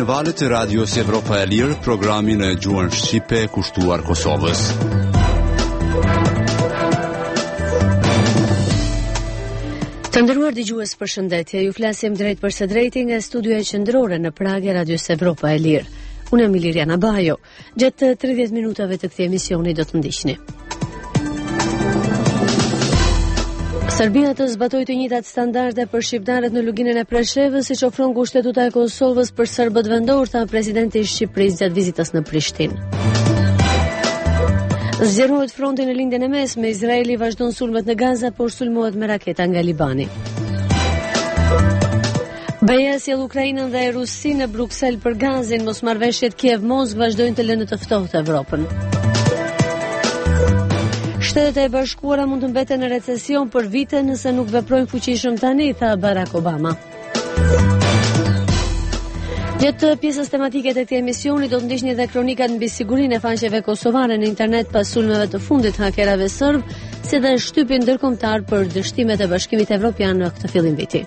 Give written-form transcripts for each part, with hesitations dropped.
në valët e Radios Evropa e Lirë, programin e gjuhën shqipe kushtuar Kosovës. Të nderuar dëgjues, përshëndetje. Ju flasim drejt për së drejti nga studioja qendrore në Prag e Radios Evropa e Lirë. Unë jam Liriana Bajo. Gjatë 30 minutave të këtij emisioni do të ndiqni. Serbia të zbatoi të njëjtat standarde për shqiptarët në luginën e Preshevës, siç ofron kushtetuta e Kosovës për serbët vendor, tha presidenti i Shqipërisë gjatë vizitës në Prishtinë. Zgjerohet fronti në lindjen e mesme, Izraeli vazhdon sulmet në Gaza, por sulmohet me raketa nga Libani. BE sjell Ukrainën dhe Rusinë në Bruksel për gazin, mosmarrveshjet Kiev-Moskë vazhdojnë të lënë të ftohtë Evropën. Shtetet e Bashkuara mund të mbeten në recesion për vite nëse nuk veprojnë fuqishëm tani, tha Barack Obama. Gjatë pjesës tematike të këtij emisioni do të ndiqni edhe kronikat mbi sigurinë e faqeve kosovare në internet pas sulmeve të fundit hakerave serb, si dhe shtypin ndërkombëtar për dështimet e Bashkimit Evropian në këtë fillim viti.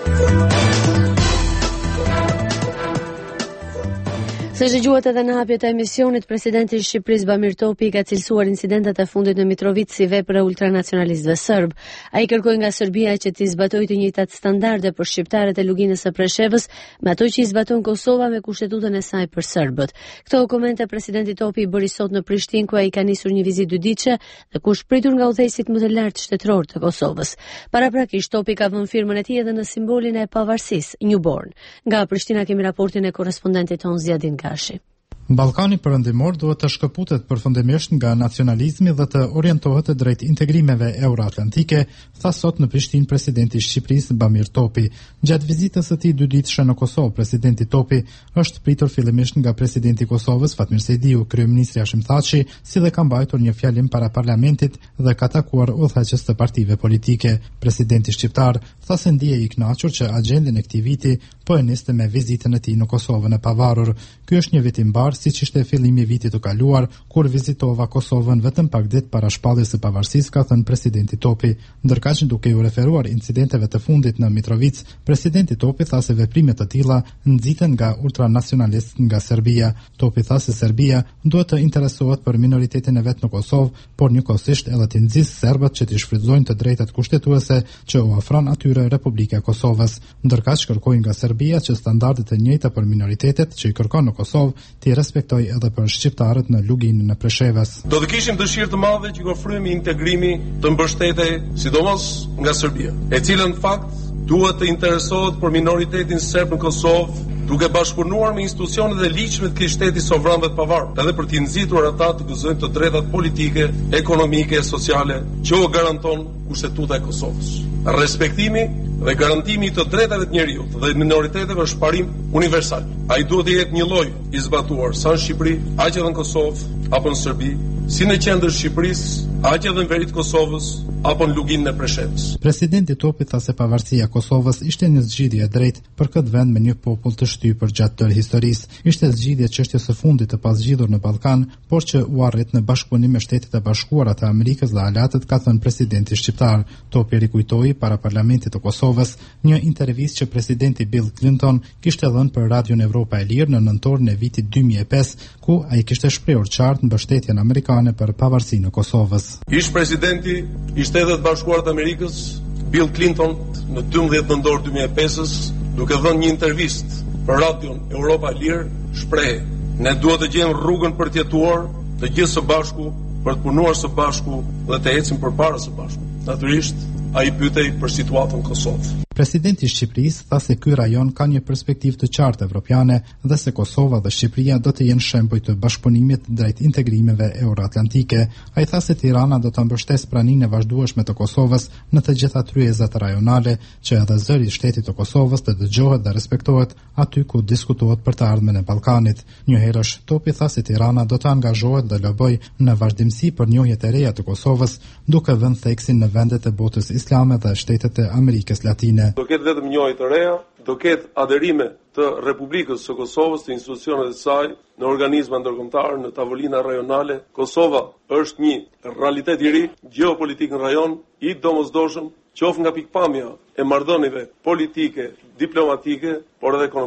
Se dëgjuat edhe në hapjet e emisionit, presidenti i Shqipërisë Bamir Topi ka cilësuar incidentet e fundit në Mitrovic si vepra ultranacionalistëve serb. Ai kërkoi nga Serbia që të zbatojë të njëjtat standarde për shqiptarët e luginës së Preshevës, me ato që i zbaton Kosova me kushtetutën e saj për serbët. Këto komente presidenti Topi i bëri sot në Prishtinë, ku ai ka nisur një vizitë dydiçe dhe ku është pritur nga udhëheqësit më të lartë shtetëror të Kosovës. Paraprakisht Topi ka vënë firmën e tij edhe në simbolin e pavarësisë, Newborn. Nga Prishtina kemi raportin e korrespondentit ton Zjadin Kashi. Ballkani perëndimor duhet të shkëputet përfundimisht nga nacionalizmi dhe të orientohet drejt integrimeve euroatlantike, tha sot në Prishtinë presidenti i Shqipërisë Bamir Topi. Gjatë vizitës së tij dyditëshe në Kosovë, presidenti Topi është pritur fillimisht nga presidenti i Kosovës Fatmir Sejdiu, kryeministri Hashim Thaçi, si dhe ka mbajtur një fjalim para parlamentit dhe ka takuar udhëheqës të partive politike. Presidenti shqiptar tha se ndihej i kënaqur që agjendën e këtij viti po e niste me vizitën e tij në Kosovën e pavarur. Ky është një vit i mbar, siç ishte fillimi i vitit të kaluar, kur vizitova Kosovën vetëm pak ditë para shpalljes së pavarësisë, ka thënë presidenti Topi. Ndërkaq duke u referuar incidenteve të fundit në Mitrovic, presidenti Topi tha se veprime të tilla nxiten nga ultranacionalistët nga Serbia. Topi tha se Serbia duhet të interesohet për minoritetin e vet në Kosovë, por njëkohësisht edhe të nxjisë serbët që të shfrytëzojnë të drejtat kushtetuese që u ofron atyre Republika e Kosovës. Ndërkaq kërkoi nga Serbia që standardet e njëjta për minoritetet që i kërkon në Kosovë të respektoj edhe për shqiptarët në luginën e Preshevës. Do të kishim dëshirë të madhe që ofrojmë integrimi të mbështetej, sidomos nga Serbia, e cila në fakt duhet të interesohet për minoritetin serb në Kosovë, duke bashkëpunuar me institucionet e ligjshme të këtij shteti sovran dhe të pavarur, edhe për të nxitur ata të gëzojnë të drejtat politike, ekonomike e sociale që u garanton kushtetuta e Kosovës. Respektimi dhe garantimi i të drejtave të njerëzit dhe minoriteteve është parim universal. Ai duhet të jetë një lloj i zbatuar sa në Shqipëri, aq edhe në Kosovë apo në Serbi, si në qendër Shqipërisë, aq edhe në veri të Kosovës apo në luginën e Preshevës. Presidenti Topi tha se pavarësia e Kosovës ishte një zgjidhje e drejtë për këtë vend me një popull të shtypur gjatë tërë historisë. Ishte zgjidhje çështjes së fundit të pasgjidhur në Ballkan, por që u arrit në bashkëpunim me Shtetet e Bashkuara të Amerikës dhe aleatët, ka thënë presidenti shqiptar. Topi rikujtoi para parlamentit të Kosovës një intervistë që presidenti Bill Clinton kishte dhënë për Radion Evropa e Lirë në nëntorin e vitit 2005, ku ai kishte shprehur qartë mbështetjen amerikane për pavarësinë e Kosovës. Ish presidenti i Shtetet Bashkuara të Amerikës, Bill Clinton, në 12 nëntor 2005-s, duke dhënë një intervistë për Radion Evropa e Lirë, shpreh: "Ne duhet të gjejmë rrugën për të jetuar të gjithë së bashku, për të punuar së bashku dhe të ecim përpara së bashku." Natyrisht, ai pyetej për situatën në Kosovë. Presidenti i Shqipërisë tha se ky rajon ka një perspektivë të qartë evropiane dhe se Kosova dhe Shqipëria do të jenë shembuj të bashkëpunimit drejt integrimeve euroatlantike. Ai tha se Tirana do të mbështesë praninë e vazhdueshme të Kosovës në të gjitha tryezat rajonale, që edhe zëri i shtetit të Kosovës të dëgjohet dhe respektohet aty ku diskutohet për të ardhmen e Ballkanit. Një herësh Topi tha se Tirana do të angazhohet dhe loboj në vazhdimsi për njohjet e reja të Kosovës, duke vënë theksin në vendet e botës islame dhe shtetet e Amerikës Latine. Do ketë vetëm njohje të reja, do ketë aderime të Republikës së Kosovës, të institucioneve të saj, në organizma ndërkombëtar, në tavolina rajonale. Kosova është një realitet i ri, gjeopolitik në rajon, i domosdoshëm, qoftë nga pikpamja e marrëdhënieve politike, diplomatike, por edhe ekonomike.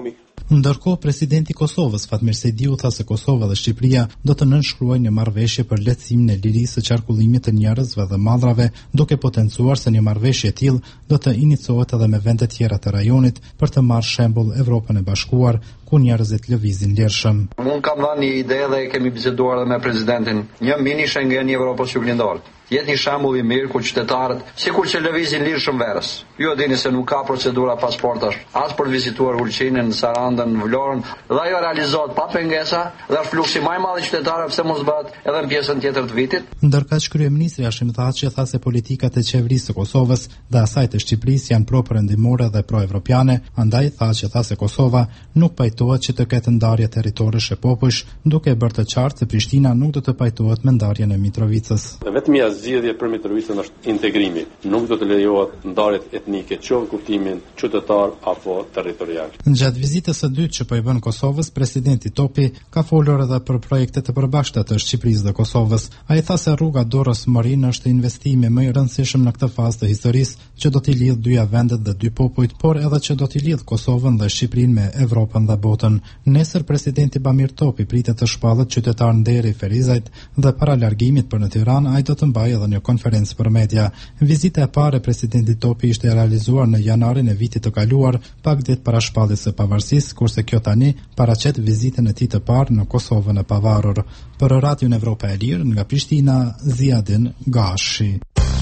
Ndërkohë, presidenti i Kosovës, Fatmir Sejdiu, tha se Kosova dhe Shqipëria do të nënshkruajnë një marrëveshje për lehtësimin e lirisë së qarkullimit të njerëzve dhe mallrave, duke potencuar se një marrëveshje e tillë do të iniciohet edhe me vende tjera të rajonit për të marrë shembull Evropën e Bashkuar, ku njerëzit lëvizin lirshëm. Unë kam dhënë një ide dhe kemi biseduar edhe me presidentin, një mini Schengen i Evropës Juglindore. Jetë një shembull i mirë ku qytetarët, sikur që lëvizin lirshëm verës. Ju e dini se nuk ka procedura pasportash, as për të vizituar Ulqinën, Sarandën, Vlorën, dhe ajo realizohet pa pengesa dhe është fluksi më i madh i qytetarëve pse mos bëhet edhe në pjesën tjetër të vitit. Ndërkaq kryeministri Hashim Thaçi tha se politikat e qeverisë së Kosovës dhe asaj të Shqipërisë janë pro-perëndimore dhe pro-evropiane, andaj Thaçi tha se Kosova nuk pajtohet që të ketë ndarje territorësh e popujsh, duke bërë të qartë se Prishtina nuk do të pajtohet me ndarjen e Mitrovicës. Vetëm zgjedhje për Mitrovicën është integrimi. Nuk do të lejohet ndarjet etnike, qoftë kuptimin qytetar apo territorial. Gjatë vizitës së dytë që po i bën Kosovës, presidenti Topi ka folur edhe për projekte të përbashkëta të Shqipërisë dhe Kosovës. Ai tha se rruga Durrës-Morin është investimi më i rëndësishëm në këtë fazë të historisë që do t'i lidh dyja vendet dhe dy popujt, por edhe që do t'i lidh Kosovën dhe Shqipërinë me Evropën dhe botën. Nesër presidenti Bamir Topi pritet të shpallet qytetar Nderi Ferizajt dhe para largimit për në Tiranë ai do të mbajë edhe një konferencë për media. Vizita e parë e presidentit Topi ishte realizuar në janarin e vitit të kaluar, pak ditë para shpalljes së pavarësisë, kurse kjo tani paraqet vizitën e tij të parë në Kosovën e pavarur. Për Radion Evropa e Lirë nga Prishtina, Ziadin Gashi.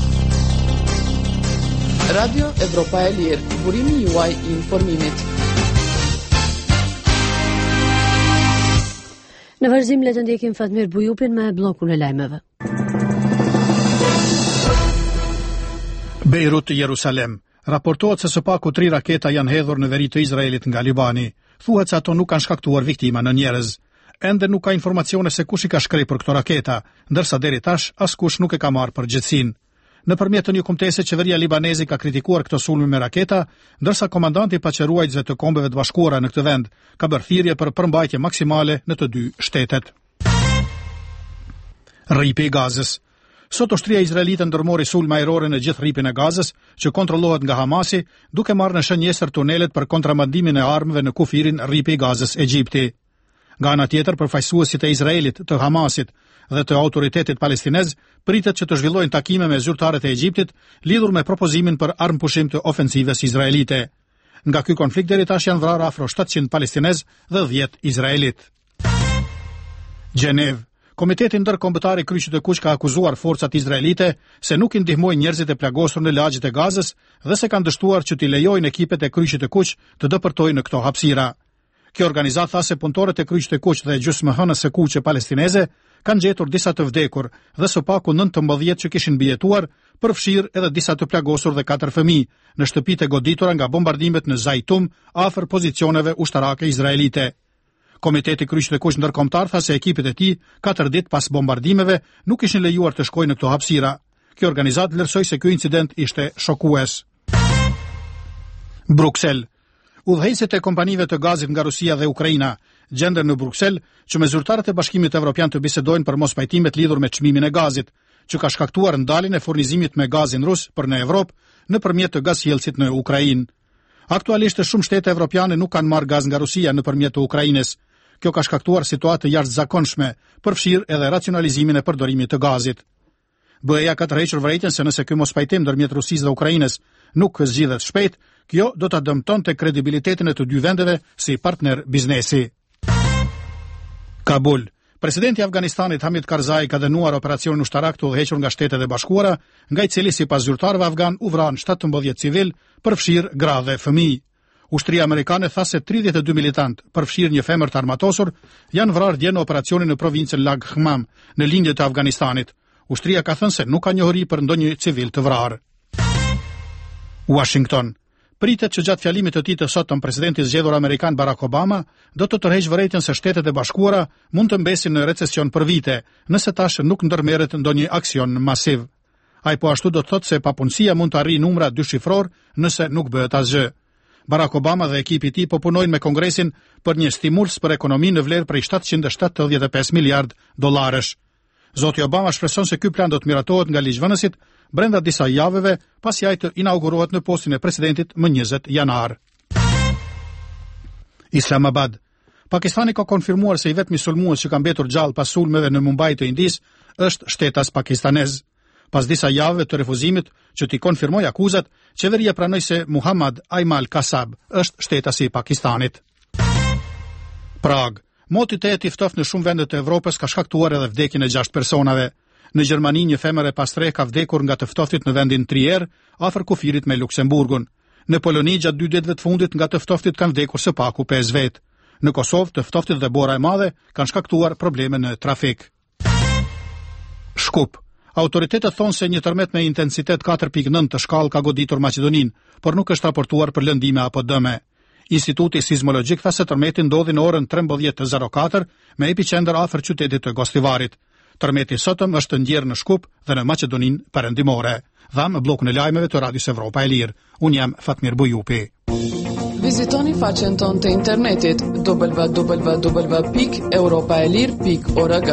Radio Evropa e Lirë, burimi juaj i informimit. Në vazhdim le të ndjekim Fatmir Bujupin me bllokun e lajmeve. Beirut, Jerusalem. Raportohet se së paku 3 raketa janë hedhur në veri të Izraelit nga Libani. Thuhet se ato nuk kanë shkaktuar viktima në njerëz. Ende nuk ka informacione se kush i ka shkripur këto raketa, ndërsa deri tash askush nuk e ka marrë përgjegjësinë. Nëpërmjet të një kumtese, qeveria libaneze ka kritikuar këto sulme me raketa, ndërsa komandanti i paqëruajtësve të Kombeve të Bashkuara në këtë vend ka bërë thirrje për përmbajtje maksimale në të dy shtetet. Rripi i Gazës. Sot ushtria izraelite ndërmori sulme ajrore në gjithë rripin e Gazës, që kontrollohet nga Hamasi, duke marrë në shënjesër tunelet për kontrabandimin e armëve në kufirin rripi i Gazës Egjipti. Nga ana tjetër, përfaqësuesit e Izraelit, të Hamasit dhe të autoritetit palestinez pritet që të zhvillojnë takime me zyrtarët e Egjiptit lidhur me propozimin për armëpushim të ofensivës izraelite. Nga ky konflikt deri tash janë vrarë afro 700 palestinez dhe 10 izraelit. Gjenev. Komiteti ndërkombëtar i Kryqit të Kuq ka akuzuar forcat izraelite se nuk i ndihmojnë njerëzit e plagosur në lagjet e Gazës dhe se kanë dështuar që t'i lejojnë ekipet e Kryqit të Kuq të dëpërtojnë në këto hapësira. Kjo organizatë tha se punëtorët e Kryqit të Kuq dhe gjysmëhënës së kuqe palestineze kanë gjetur disa të vdekur dhe së paku 19 që kishin mbijetuar, përfshirë edhe disa të plagosur dhe 4 fëmijë në shtëpitë e goditura nga bombardimet në Zajtum afër pozicioneve ushtarake izraelite. Komiteti Kryqit të Kuq ndërkombëtar tha se ekipet e tij 4 ditë pas bombardimeve nuk ishin lejuar të shkojnë në këto hapësira. Kjo organizatë vlerësoi se ky incident ishte shokues. Bruksel. Udhëheqësit e kompanive të gazit nga Rusia dhe Ukraina gjenden në Bruksel që me zyrtarët e Bashkimit Evropian të bisedojnë për mospajtimet lidhur me çmimin e gazit, që ka shkaktuar ndaljen e furnizimit me gazin rus për në Evropë nëpërmjet të gazhjellësit në Ukrainë. Aktualisht shumë shtete evropiane nuk kanë marrë gaz nga Rusia nëpërmjet të Ukrainës. Kjo ka shkaktuar situatë jashtëzakonshme, përfshirë edhe racionalizimin e përdorimit të gazit. BE-ja ka tërhequr vërejtjen se nëse ky mospajtim ndërmjet Rusisë dhe Ukrainës nuk zgjidhet shpejt, kjo do ta dëmtonte kredibilitetin e të dy vendeve si partner biznesi. Kabul. Presidenti i Afganistanit Hamid Karzai ka dënuar operacionin ushtarak të udhëhequr nga Shtetet e Bashkuara, nga i cili sipas zyrtarëve afgan u vran 17 civil, përfshirë gra dhe fëmijë. Ushtria amerikane tha se 32 militant, përfshirë një femër të armatosur, janë vrarë dje në operacionin në provincën Lag Khmam, në lindje të Afganistanit. Ushtria ka thënë se nuk ka njohuri për ndonjë civil të vrarë. Washington. Pritet që gjatë fjalimit të tij të sotëm presidenti zgjedhur amerikan Barack Obama do të tërheqë vërejtjen se Shtetet e Bashkuara mund të mbesin në recesion për vite, nëse tash nuk ndërmerret ndonjë aksion masiv. Ai po ashtu do të thotë se papunësia mund të arrijë numra dyshifror nëse nuk bëhet asgjë. Barack Obama dhe ekipi i tij po punojnë me Kongresin për një stimulus për ekonominë në vlerë prej 775 miliard dollarësh. Zoti Obama shpreson se ky plan do të miratohet nga ligjvënësit brenda disa javëve pasi ai të inaugurohet në postin e presidentit më 20 janar. Islamabad. Pakistani ka konfirmuar se i vetmi sulmues që ka mbetur gjallë pas sulmeve në Mumbai të Indis është shtetas pakistanez. Pas disa javëve të refuzimit që t'i konfirmoj akuzat, qeveria pranoi se Muhammad Aimal Kasab është shtetasi i Pakistanit. Prag. Motit i ftoftë në shumë vende të Evropës ka shkaktuar edhe vdekjen e 6 personave. Në Gjermani një femër e pastre ka vdekur nga të ftoftit në vendin Trier, afër kufirit me Luksemburgun. Në Poloni gjatë 2 ditëve të fundit nga të ftoftit kanë vdekur së paku 5 vetë. Në Kosovë të ftoftit dhe bora e madhe kanë shkaktuar probleme në trafik. Shkup. Autoritetet thonë se një tërmet me intensitet 4.9 të shkallë ka goditur Maqedoninë, por nuk është raportuar për lëndime apo dëme. Instituti Sismologjik tha se tërmeti ndodhi në orën 13:04 me epicentër afër qytetit të Gostivarit. Tërmeti sotëm është ndjerë në Shkup dhe në Maqedoninë Perëndimore. Dham bllokun e lajmeve të Radios Evropa e Lirë. Unë jam Fatmir Bujupi. Vizitoni faqen tonë të internetit www.europaelir.org.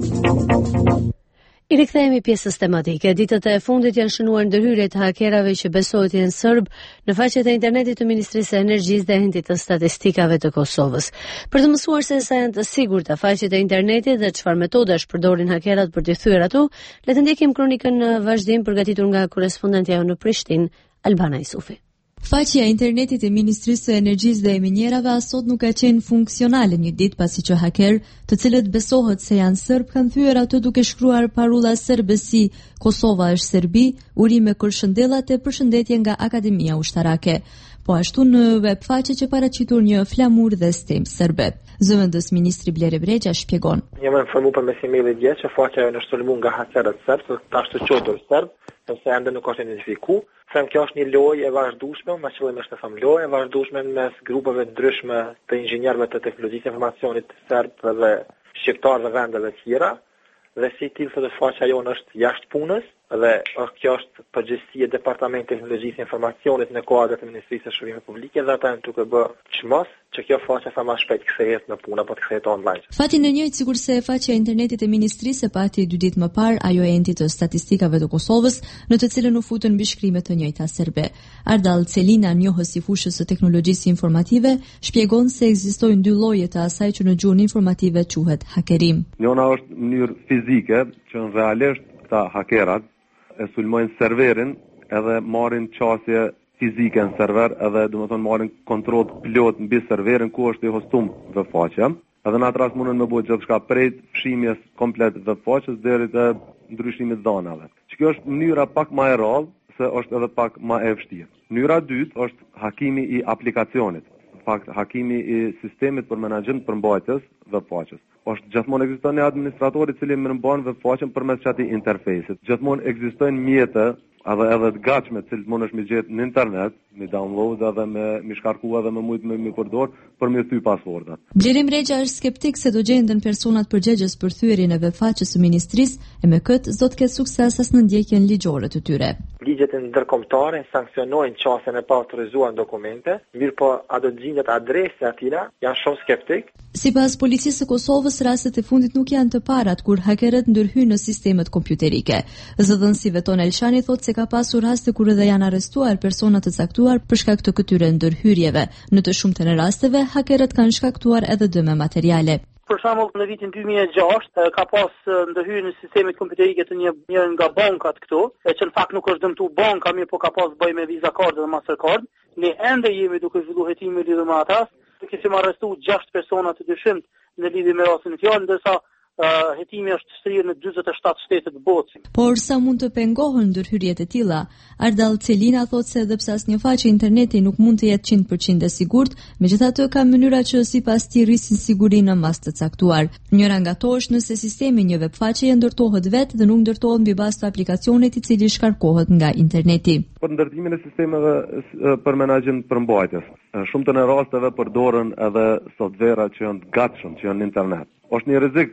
I rikthehemi pjesës tematike. Ditët e fundit janë shënuar ndërhyrje të hakerave që besohet janë serb në faqet e internetit të Ministrisë së Energjisë dhe Agencisë të Statistikave të Kosovës. Për të mësuar se sa janë të sigurta faqet e internetit dhe çfarë metodash përdorin hakerat për të thyer ato, le të ndjekim kronikën në vazhdim përgatitur nga korrespondentja në Prishtinë, Albana Isufi. Faqja e internetit e Ministrisë së Energjisë dhe e Minjerave asot nuk ka qenë funksionale një ditë pasi që haker, të cilët besohet se janë serb, kanë thyer ato duke shkruar parulla serbe si Kosova është Serbi, urime kërshëndellat e përshëndetje nga Akademia Ushtarake. Po ashtu në web faqe që paraqitur një flamur dhe stem serbe. Zëvendës ministri Bleri Bregja shpjegon. Jam informuar përmes emailit dje që faqja është sulmuar nga hakerët serb, ka të quajtur serb, sepse ende nuk është identifikuar. Them kjo është një lojë e vazhdueshme, me qëllim është të them lojë e vazhdueshme mes grupeve ndryshme të inxhinierëve të teknologjisë informacionit serb dhe shqiptar dhe vendeve tjera, dhe si tillë thotë faqja jonë është jashtë punës dhe kjo është përgjegjësia e Departamentit të Teknologjisë Informacionit në kuadër të Ministrisë së Shërbimeve Publike dhe ata janë duke bërë çmos që kjo faqe sa më shpejt kthehet në punë apo të kthehet online. Fatin e njëjtë sikurse faqja e internetit e Ministrisë e pati 2 ditë më parë ajo e Enti të Statistikave të Kosovës, në të cilën u futën mbishkrime të njëjta serbe. Ardal Celina, njohës i fushës së teknologjisë informative, shpjegon se ekzistojnë 2 lloje të asaj që në gjuhën informative quhet hakerim. Njëra është në mënyrë fizike, që në realisht këta hakerat e sulmojnë serverin edhe marrin qasje fizike në server edhe marrin kontroll plot mbi serverin ku është i hostum dhe faqja. Edhe në atë rast mundën me bëjë gjithçka prej fshimjes komplet dhe faqes deri te ndryshimit dhënave. Kjo është mënyra pak më e rrallë se është edhe pak më e vështirë. Mënyra e dytë është hakimi i aplikacionit. Hakimi i sistemit për menaxhim përmbajtjes dhe faqes. Është gjithmonë ekziston një administrator i cili mirëmban dhe faqen përmes çati interfejsit. Gjithmonë ekzistojnë mjete edhe të gatshme të cilët mundesh me gjetë në internet, me download edhe me shkarku edhe me mujt me përdor për me thy pasportat. Bleri Bregja është skeptik se do gjenden personat përgjegjës për thyerjen e webfaqes së ministrisë e me këtë do të ketë sukses as në ndjekjen ligjore të tyre. Ligjet ndërkombëtare sanksionojnë qasjen e pa autorizuar dokumente, mirëpo a do të gjendet adresë atina, janë shumë skeptik. Sipas policisë së Kosovës, rastet e fundit nuk janë të parat kur hakerët ndërhyjnë në sistemet kompjuterike. Zëdhënësi Veton Elshani thotë se ka pasur raste kur edhe janë arrestuar persona të caktuar për shkak të këtyre ndërhyrjeve. Në të shumtën e rasteve, hakerët kanë shkaktuar edhe dëme materiale. Për shembull, në vitin 2006 ka pas ndërhyrje në sistemet kompjuterike të një nga bankat këtu, që në fakt nuk është dëmtu banka, mirë po ka pas bëj me Visa Card dhe Mastercard. Ne ende jemi duke zhvilluar hetime lidhur me ata. Kishim arrestuar 6 persona të dyshimt në lidhje me rastin e fjalë, ndërsa hetimi është shtrirë në 47 shtete të botës. Por sa mund të pengohen ndërhyrjet e tilla? Ardal Celina thotë se edhe pse asnjë faqe interneti nuk mund të jetë 100% e sigurt, megjithatë ka mënyra që sipas tij rrisin sigurinë në mas të caktuar. Njëra nga ato është nëse sistemi një webfaqe ndërtohet vetë dhe nuk ndërtohet mbi bazë të aplikacionit i cili shkarkohet nga interneti. Për ndërtimin e sistemeve për menaxhim përmbajtjes, shumë të rasteve përdoren edhe softvera që janë të gatshëm, që janë në internet. Është një rrezik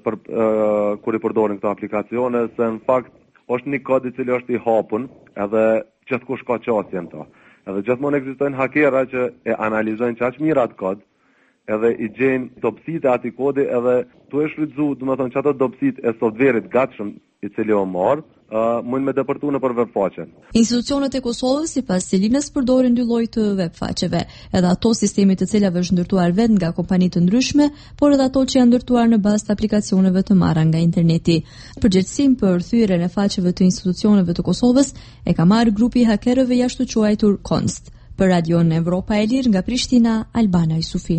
kur i përdorin këto aplikacione, se në fakt është një kod i cili është i hapur, edhe gjithkush ka qasje në to. Edhe gjithmonë ekzistojnë hakera që e analizojnë çaq mirë atë kod, edhe i gjenë dobësitë e atij kodi edhe tu e shfrytzu, domethënë që ato dobësitë e softverit gatshëm i cili o marr, mund me depërtu në për webfaqe. Institucionet e Kosovës sipas Selinës përdorin dy lloj të webfaqeve, edhe ato sistemi të cilave është ndërtuar vetë nga kompani të ndryshme, por edhe ato që janë ndërtuar në bazë të aplikacioneve të marra nga interneti. Përgjegjësinë për thyrjen e faqeve të institucioneve të Kosovës e ka marrë grupi i hakerëve jashtëquajtur Konst. Për Radion Evropa e Lirë nga Prishtina, Albana Yusufi.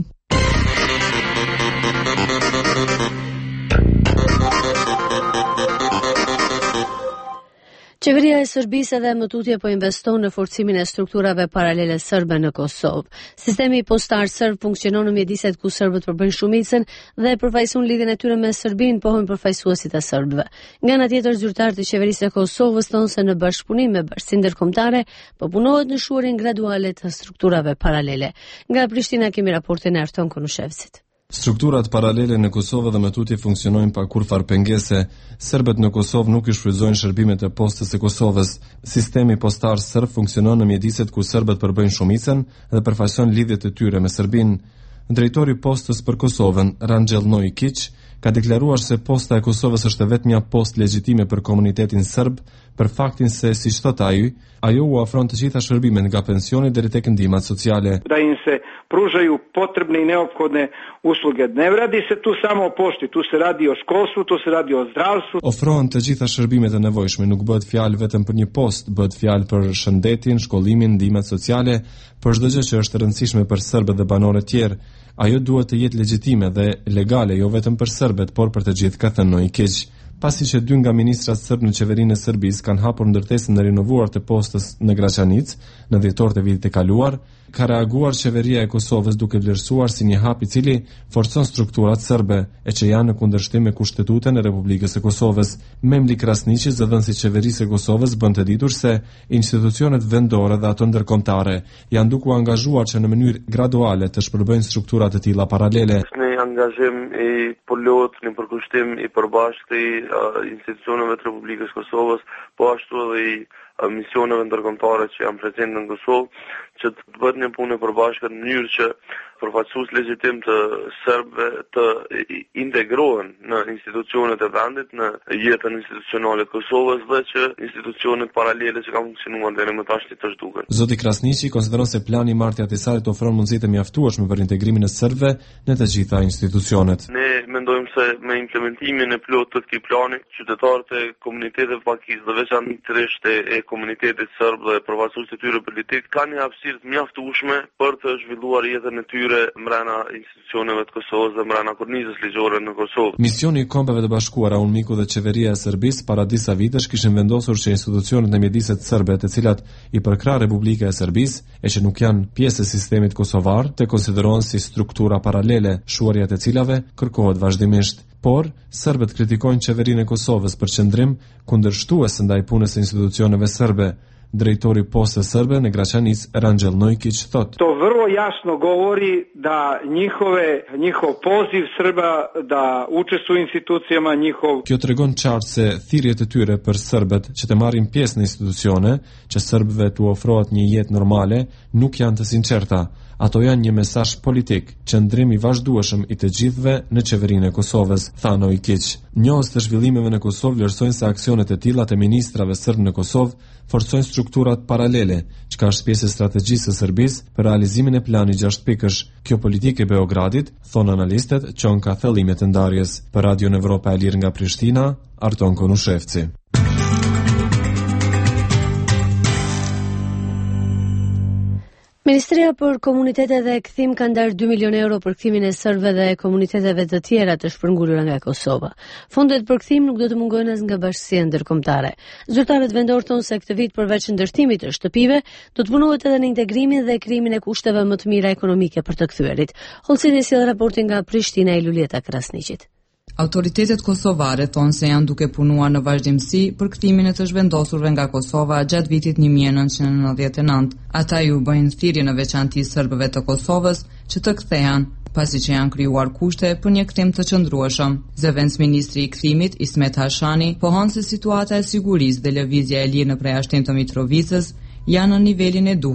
Qeveria e Serbisë edhe më tutje po investon në forcimin e strukturave paralele serbe në Kosovë. Sistemi postar serb funksionon në mjediset ku serbët përbëjnë shumicën dhe përfaqëson lidhjen e tyre me Serbinë, pohojnë përfaqësuesit e serbëve. Nga ana tjetër, zyrtarët e qeverisë së Kosovës thonë se në bashkëpunim me bashkinë ndërkombëtare po punohet në shuarin graduale të strukturave paralele. Nga Prishtina kemi raportin e Arton Konushevcit. Strukturat paralele në Kosovë dhe më tutje funksionojnë pa kurfar pengese. Serbët në Kosovë nuk i shfrytëzojnë shërbimet e postës së Kosovës. Sistemi postar serb funksionon në mjediset ku serbët përbëjnë shumicën dhe përfaqëson lidhjet e tyre me Serbinë. Drejtori i postës për Kosovën, Ranxhell Nojić, ka deklaruar se posta e Kosovës është vetmja postë legjitime për komunitetin serb, për faktin se, siç thot ai, ajo u ofron të gjitha shërbimet nga pensioni deri tek ndihmat sociale. Da im se pružaju potrebne i neophodne usluge. Ne radi se tu samo o pošti, tu se radi o školstvu, tu se radi o zdravstvu. Ofrohen të gjitha shërbimet e nevojshme, nuk bëhet fjalë vetëm për një post, bëhet fjalë për shëndetin, shkollimin, ndihmat sociale, për çdo gjë që është e rëndësishme për serbët dhe banorët e tjerë. Ajo duhet të jetë legjitime dhe legale, jo vetëm për serbët, por për të gjithë, ka thënë Nojić. Pasi që 2 nga ministrat serb në qeverinë e Serbisë kanë hapur ndërtesën e rinovuar të postës në Graçanic në dhjetor të vitit të kaluar, ka reaguar qeveria e Kosovës duke vlerësuar si një hap i cili forcon strukturat serbe e që janë në kundërshtim me Kushtetutën e Republikës së Kosovës. Memli Krasniqi, zëdhënësi i qeverisë së Kosovës, bën të ditur se institucionet vendore dhe ato ndërkombëtare janë duke u angazhuar që në mënyrë graduale të shpërbëjnë struktura të tilla paralele. Në angazhim i plot në përkushtim i përbashkët i institucioneve të Republikës së Kosovës, po ashtu edhe i misioneve ndërkombëtare që janë prezente në Kosovë, që të bëhet një punë e përbashkët në mënyrë që përfaqësues legjitim të serbëve të integrohen në institucionet e vendit, në jetën institucionale të Kosovës dhe që institucionet paralele që kanë funksionuar deri më tash të zhduken. Zoti Krasniqi konsideron se plani i martjes së Tisarit ofron mundësi të mjaftueshme për integrimin e serbëve në të gjitha institucionet. Ne mendojmë se me implementimin e plot të këtij plani, qytetarët e komunitetit pakisë dhe veçanërisht e komunitetit serb dhe përfaqësuesit e tyre politik kanë një hapësirë të mjaftueshme për të zhvilluar jetën e tyre mbrana institucioneve të Kosovës dhe mbrana kornizës ligjore në Kosovë. Misioni i Kombeve të Bashkuara, UNMIK dhe qeveria e Serbisë para disa vitesh kishin vendosur që institucionet në mjediset serbe, të cilat i përkrah Republika e Serbisë e që nuk janë pjesë e sistemit kosovar, të konsiderohen si struktura paralele, shuarja të cilave kërkohet vazhdimisht. Por, serbët kritikojnë qeverinë e Kosovës për qëndrim kundërshtues ndaj punës së institucioneve serbe. Drejtori postës serbe në Graçanic, Ranxhell Nojić, thot: To vrlo jasno govori da njihov poziv Srba da učestvuju u institucijama njihov. Kjo tregon qartë se thirrjet e tyre për serbët që të marrin pjesë në institucione, që serbëve t'u ofrohet një jetë normale, nuk janë të sinqerta. Ato janë një mesazh politik, qëndrim i vazhdueshëm i të gjithëve në qeverinë e Kosovës, tha Nojić. Njohës të zhvillimeve në Kosovë vlerësojnë se aksionet e tilla të ministrave serb në Kosovë forcojnë strukturat paralele, çka është pjesë e strategjisë së Serbisë për realizimin e planit 6 pikësh. Kjo politikë e Beogradit, thonë analistët, çon ka thellime të ndarjes. Për Radion Evropa e Lirë nga Prishtina, Arton Konushevci. Ministria për Komunitete dhe Kthim ka ndarë 2 milion euro për kthimin e serbëve dhe komuniteteve të tjera të shpërngulura nga Kosova. Fondet për kthim nuk do të mungojnë as nga bashkësia ndërkombëtare. Zyrtarët vendor thonë se këtë vit përveç ndërtimit të shtëpive, do të punohet edhe në integrimin dhe krijimin e kushteve më të mira ekonomike për të kthyerit. Hollësini sjell raportin nga Prishtina i Lulieta Krasniqit. Autoritetet kosovare thonë se janë duke punuar në vazhdimsi për kthimin e të zhvendosurve nga Kosova gjatë vitit 1999. Ata ju bëjnë thirrje në veçanti serbëve të Kosovës që të kthehen, pasi që janë krijuar kushte për një kthim të qëndrueshëm. Zëvendës ministri i kthimit, Ismet Hashani, pohon se situata e sigurisë dhe lëvizja e lirë në përjashtim të Mitrovicës janë në nivelin e duhur.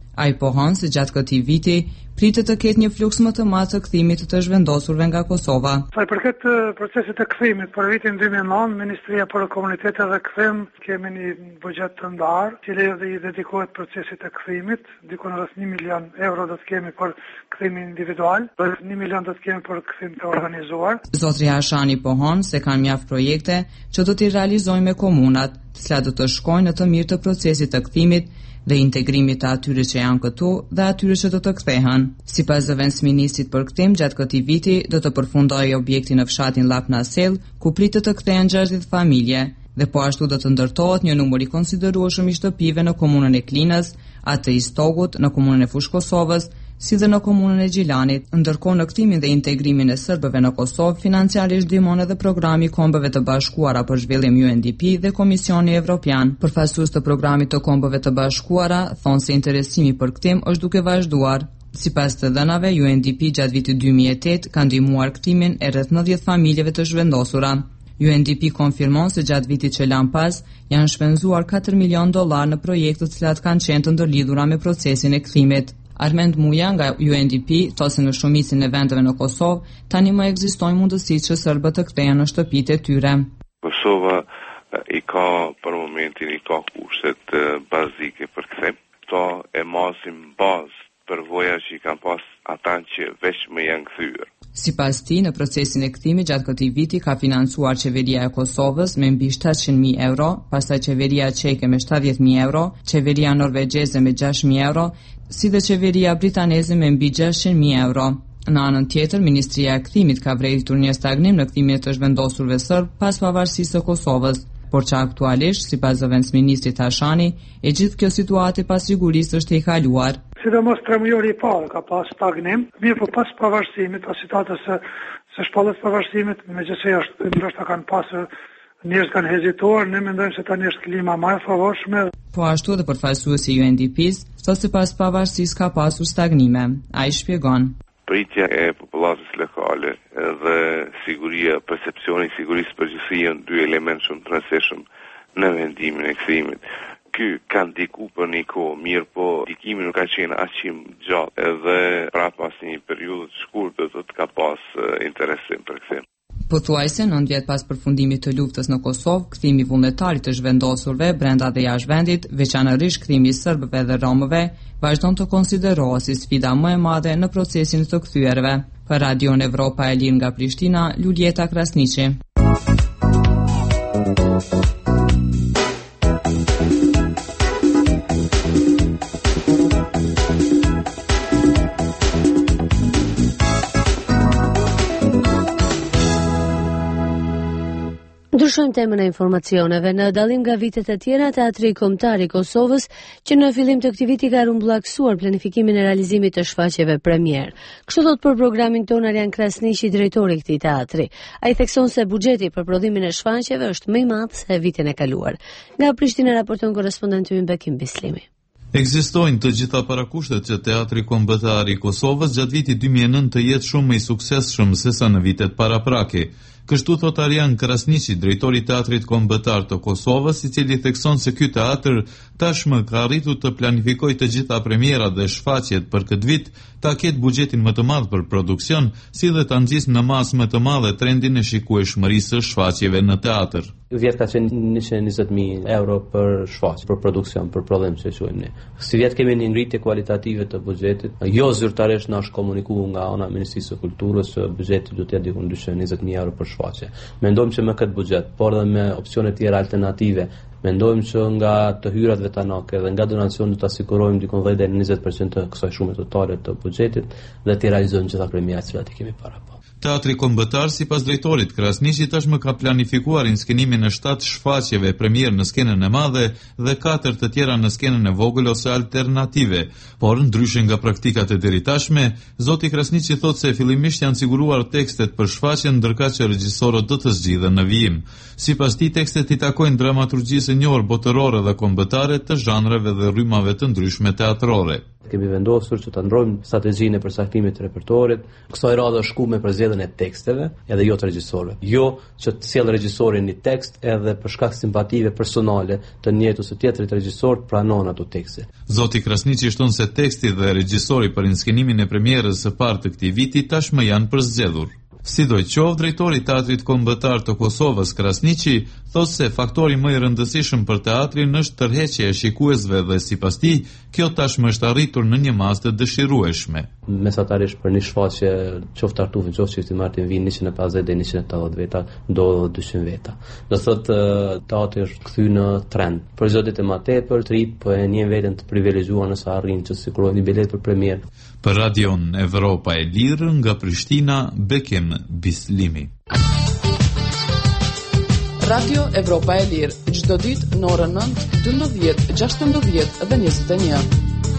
Ai pohon se gjatë këtij viti pritet të ketë një fluks më të madh të kthimit të zhvendosurve nga Kosova. Sa i përket procesit të kthimit, për vitin 2009, Ministria për Komunitete dhe Kthim kemi një buxhet të ndarë, i cili i dedikohet procesit të kthimit, diku rreth 1 milion euro do të kemi për kthim individual, rreth 1 milion do të kemi për kthim të organizuar. Zotri Hashani pohon se kanë mjaft projekte që do t'i realizojnë me komunat, të cilat do të shkojnë në të mirë të procesit të kthimit dhe integrimit të atyre që janë këtu dhe atyre që do të kthehen. Sipas zëvendësministit për kthim, gjatë këtij viti do të përfundojë objekti në fshatin Llapna Sell, ku pritet të kthehen 60 familje, dhe po ashtu do të ndërtohet një numër i konsiderueshëm i shtëpive në komunën e Klinës, atë i Stogut në komunën e Fushë Kosovës, si dhe në komunën e Gjilanit. Ndërkohë në kthimin dhe integrimin e serbëve në Kosovë, financiarisht ndihmon edhe programi i Kombeve të Bashkuara për zhvillim UNDP dhe Komisioni Evropian. Përfaqësues të programit të Kombeve të Bashkuara thonë se interesimi për kthim është duke vazhduar. Sipas të dhënave, UNDP gjatë vitit 2008 ka ndihmuar kthimin e rreth 90 familjeve të zhvendosura. UNDP konfirmon se gjatë vitit që lan pas janë shpenzuar $4 milion në projekte të cilat kanë qenë të ndërlidhura me procesin e kthimit. Armend Muja nga UNDP thotë se në shumicën e vendeve në Kosovë tani më ekzistojnë mundësitë që serbët të kthehen në shtëpitë e tyre. Kosova i ka për momentin i ka kushtet bazike për kthim. To e masim bazë përvoja që i kanë pas ata që veç më janë kthyer. Sipas tij, në procesin e kthimit gjatë këtij viti ka financuar qeveria e Kosovës me mbi 700.000 euro, pastaj qeveria çeke me 70.000 euro, qeveria norvegjeze me 6.000 euro, si dhe qeveria britaneze me mbi 600.000 euro. Në anën tjetër, Ministria e Kthimit ka vërejtur një stagnim në kthimin e të zhvendosurve serb pas pavarësisë së Kosovës, por që aktualisht, sipas zëvendësministrit Hashani, e gjithë kjo situatë pas sigurisë është e kaluar. Sidomos tremujori i parë ka pas stagnim, mirë po pas pavarësimit, o situatës së shpallës pavarësimit, megjithëse është ndoshta kanë pasur njerëz kanë hezituar, ne mendojmë se tani është klima më e favorshme. Po ashtu edhe përfaqësuesi i UNDP-s, thotë se pas pavarësisë ka pasur stagnime. Ai shpjegon. Pritja e popullatës lokale dhe siguria, percepcioni i sigurisë përgjithësi janë dy elementë shumë të rëndësishëm në vendimin e kthimit. Ky ka ndiku për një kohë, mirë po ndikimi nuk ka qenë aq i gjatë edhe pra pas një periudhë të shkurtër do të ka pas interesim për kthim. Pothuajse 9 vjet pas përfundimit të luftës në Kosovë, kthimi vullnetar i të zhvendosurve brenda dhe jashtë vendit, veçanërisht kthimi i serbëve dhe romëve, vazhdon të konsiderohet si sfida më e madhe në procesin të kthyerve. Për Radion Evropa e Lirë nga Prishtina, Luljeta Krasniqi. Ndryshojmë temën e informacioneve. Në dallim nga vitet e tjera, Teatri Kombëtar i Kosovës, që në fillim të këtij viti ka rumbullaksuar planifikimin e realizimit të shfaqjeve premier. Kështu thot për programin ton Arjan Krasniqi, drejtori i këtij teatri. Ai thekson se buxheti për prodhimin e shfaqjeve është më i madh se vitin e kaluar. Nga Prishtina raporton korrespondenti ynë Bekim Bislimi. Ekzistojnë të gjitha parakushtet që Teatri Kombëtar i Kosovës gjatë vitit 2009 të jetë shumë më i suksesshëm se sa në vitet paraprake. Kështu thot Arjan Krasniqi, drejtori i Teatrit Kombëtar të Kosovës, i cili thekson se ky teatr tashmë ka arritur të planifikojë të gjitha premierat dhe shfaqjet për këtë vit, ta ketë buxhetin më të madh për produksion, si dhe ta nxjisë në masë më të madhe trendin e shikueshmërisë së shfaqjeve në teatr. Vjet ka qenë 120.000 euro për shfaqje, për produksion, për prodhim, që quajmë ne. Si vjet kemi një ngritje kualitative të buxhetit. Jo zyrtarisht na është komunikuar nga ana e Ministrisë së Kulturës se buxheti do të jetë diku 220.000 euro për shfaqje. Mendojmë që me këtë buxhet, por edhe me opsione tjera alternative, mendojmë që nga të hyrat vetanake dhe nga donacionet do të sigurojmë diku 10 deri në 20% të kësaj shume totale të buxhetit dhe të realizojmë gjitha premiat që i kemi para. Teatri Kombëtar, sipas drejtorit Krasniqi, tashmë ka planifikuar inskenimin e 7 shfaqjeve premier në skenën e madhe dhe 4 të tjera në skenën e vogël ose alternative. Por ndryshe nga praktikat e deri tashme, zoti Krasniqi thotë se fillimisht janë siguruar tekstet për shfaqjen, ndërkaq që regjisorët do të zgjidhen në vijim. Sipas tij, tekstet i takojnë dramaturgjisë e njohur botërore dhe kombëtare të zhanreve dhe rrymave të ndryshme teatrore. Kemi vendosur që ta ndrojmë strategjinë e përcaktimit të repertorit. Kësaj radhe shku me përzgjedhjen e teksteve, edhe jo të regjisorëve. Jo që të sjell regjisorin një tekst edhe për shkak simpative personale të njëjtë ose tjetrit regjisor pranon ato tekste. Zoti Krasniqi shton se teksti dhe regjisori për inskenimin e premierës së parë të këtij viti tashmë janë përzgjedhur. Sidoqoftë, drejtori i Teatrit Kombëtar të Kosovës Krasniqi thotë se faktori më i rëndësishëm për teatrin është tërheqja e shikuesve dhe sipas tij, kjo tashmë është arritur në një masë të dëshirueshme. Mesatarisht për një shfaqje qoftë Tartufin, qoftë Çifti Martin vinë 150 deri 180 veta, ndodhet 200 veta. Do thotë teatri është kthyer në trend. Për zotit e më tepër, trit po e njeh veten të privilegjuar nëse arrin të sigurohet një bilet për premierë. Për Radion Evropa e Lirë nga Prishtina, Bekim Bislimi. Radio Evropa e Lirë, çdo ditë në orën 9, 12, 16 dhe 21.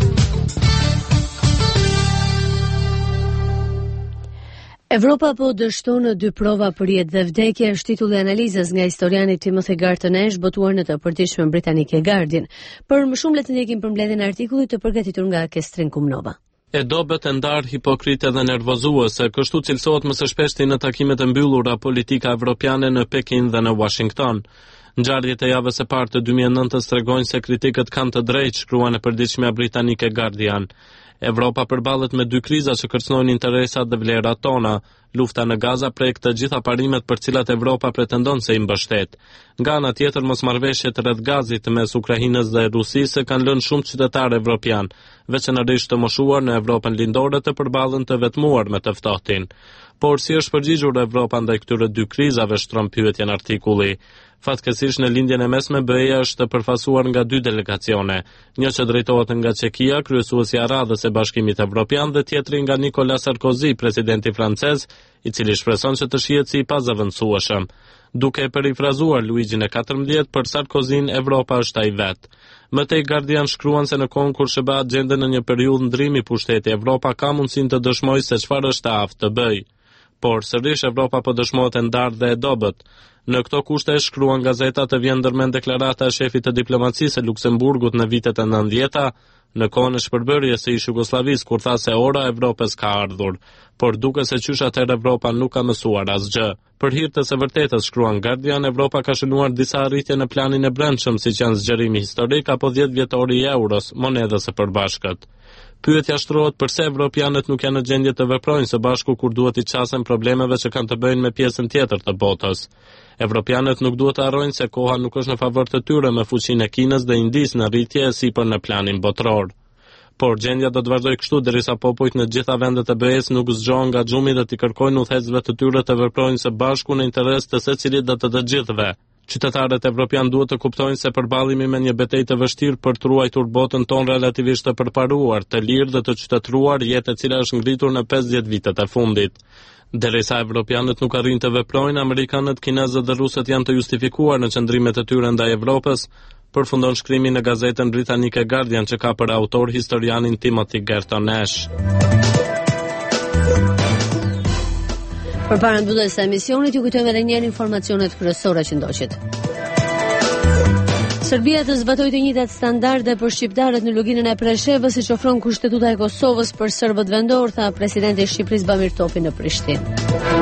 Evropa po dështon në 2 prova për jetë dhe vdekje, është titulli i analizës nga historiani Timothy Garton Ash, botuar në të përditshmën britannike Guardian. Për më shumë le të ndjekim përmbledhjen e artikullit të përgatitur nga Kestrin Kumnova. E dobët e ndarë, hipokrite dhe nervozuese, kështu cilësohet më së shpeshti në takimet e mbyllura politika evropiane në Pekin dhe në Washington. Ngjarjet e javës së parë të 2009-s tregojnë se kritikët kanë të drejtë, shkruan e përditshmja britanike Guardian. Evropa përballet me 2 kriza që kërcënojnë interesat dhe vlerat tona. Lufta në Gaza prek të gjitha parimet për cilat Evropa pretendon se i mbështet. Nga ana tjetër, mosmarrveshjet rreth Gazit mes Ukrainës dhe Rusisë kanë lënë shumë qytetarë evropian, veçanërisht të moshuar në Evropën lindore të përballen të vetmuar me të ftohtin. Por si është përgjigjur Evropa ndaj këtyre 2 krizave, shtron pyetjen artikulli. Fatkeqësisht në lindjen e mesme BE-ja është përfaqësuar nga 2 delegacione, një që drejtohet nga Çekia, kryesuesi i Radhës së Bashkimit Evropian, dhe tjetri nga Nicolas Sarkozy, presidenti francez, i cili shpreson që të shihet si i pazavendësueshëm. Duke perifrazuar Luigjin e 14, për Sarkozyn Evropa është ai vet. Më tej Guardian shkruan se në kohën kur SBA gjenden në një periudhë ndrimi pushteti, Evropa ka mundësinë të dëshmojë se çfarë është aftë të bëjë. Por sërish Evropa po dëshmohet e ndarë dhe e dobët. Në këto kushte, shkruan gazeta, të vjen ndërmend deklarata e shefit të diplomacisë së Luksemburgut në vitet e 90-ta, në kohën e shpërbërjes së Jugosllavisë, kur tha se ora e Evropës ka ardhur, por duke se qysh atëherë Evropa nuk ka mësuar asgjë. Për hir të së vërtetës, shkruan Guardian, Evropa ka shënuar disa arritje në planin e brendshëm, siç janë zgjerimi historik apo 10 vjetori i euros, monedhës së përbashkët. Pyetja shtrohet pse evropianët nuk janë në gjendje të veprojnë së bashku kur duhet i qasen problemeve që kanë të bëjnë me pjesën tjetër të botës. Evropianët nuk duhet të harrojnë se koha nuk është në favor të tyre, me fuqinë e Kinës dhe Indisë në rritje e sipër në planin botror. Por gjendja do të vazhdojë kështu derisa popujt në të gjitha vendet e BE-s nuk zgjohen nga xhumi dhe të kërkojnë udhëhecësve të tyre të veprojnë së bashku në interes të secilit dhe të gjithëve. Qytetarët evropian duhet të kuptojnë se përballimi me një betejë të vështirë për të ruajtur botën tonë relativisht të përparuar, të lirë dhe të qytetëruar, jetë e cila është ngritur në 50 vitet e fundit. Derisa evropianët nuk arrin të veprojnë, amerikanët, kinezët dhe rusët janë të justifikuar në qëndrimet e tyre ndaj Evropës, përfundon shkrimi në gazetën britanike Guardian, që ka për autor historianin Timothy Garton Ash. Përpara mbylljes së emisionit, ju kujtojmë edhe një herë informacionet kryesore që ndoqit. Serbia të zbatoi të njëjtat standarde për shqiptarët në luginën e Preshevës, siç ofron Kushtetuta e Kosovës për serbët vendor, tha presidenti i Shqipërisë Bamir Topi në Prishtinë.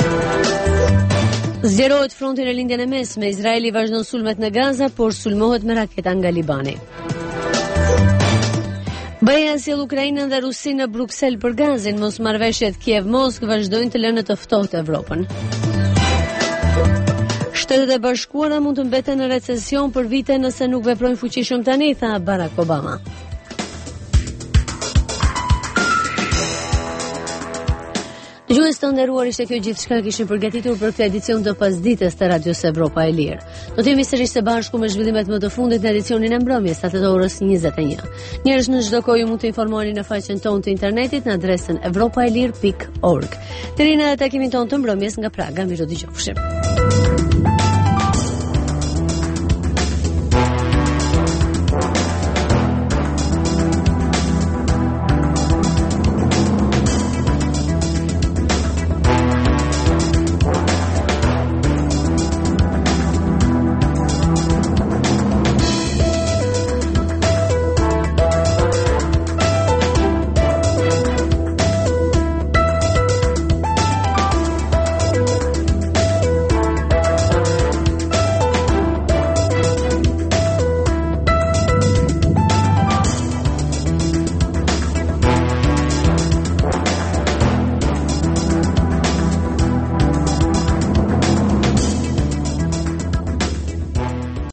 Zgjerohet fronti në lindjen e mesme, Izraeli vazhdon sulmet në Gaza, por sulmohet me raketa nga Libani. BE-ja sjell Ukrainën dhe Rusinë në Bruksel për gazin, mosmarrveshjet Kiev-Moskë vazhdojnë të lënë të ftohtë Evropën. Shtetet e Bashkuara mund të mbeten në recesion për vite nëse nuk veprojnë fuqishëm tani, tha Barack Obama. Dëgjues të nderuar, ishte kjo gjithçka kishim përgatitur për këtë edicion të pasdites të Radios Evropa e Lirë. Do të jemi sërish së bashku me zhvillimet më të fundit në edicionin e mbrëmjes, atë të orës 21. Njerëz në çdo kohë mund të informoheni në faqen tonë të internetit në adresën europaelir.org. Deri në takimin tonë të mbrëmjes nga Praga, mirë dëgjofshim.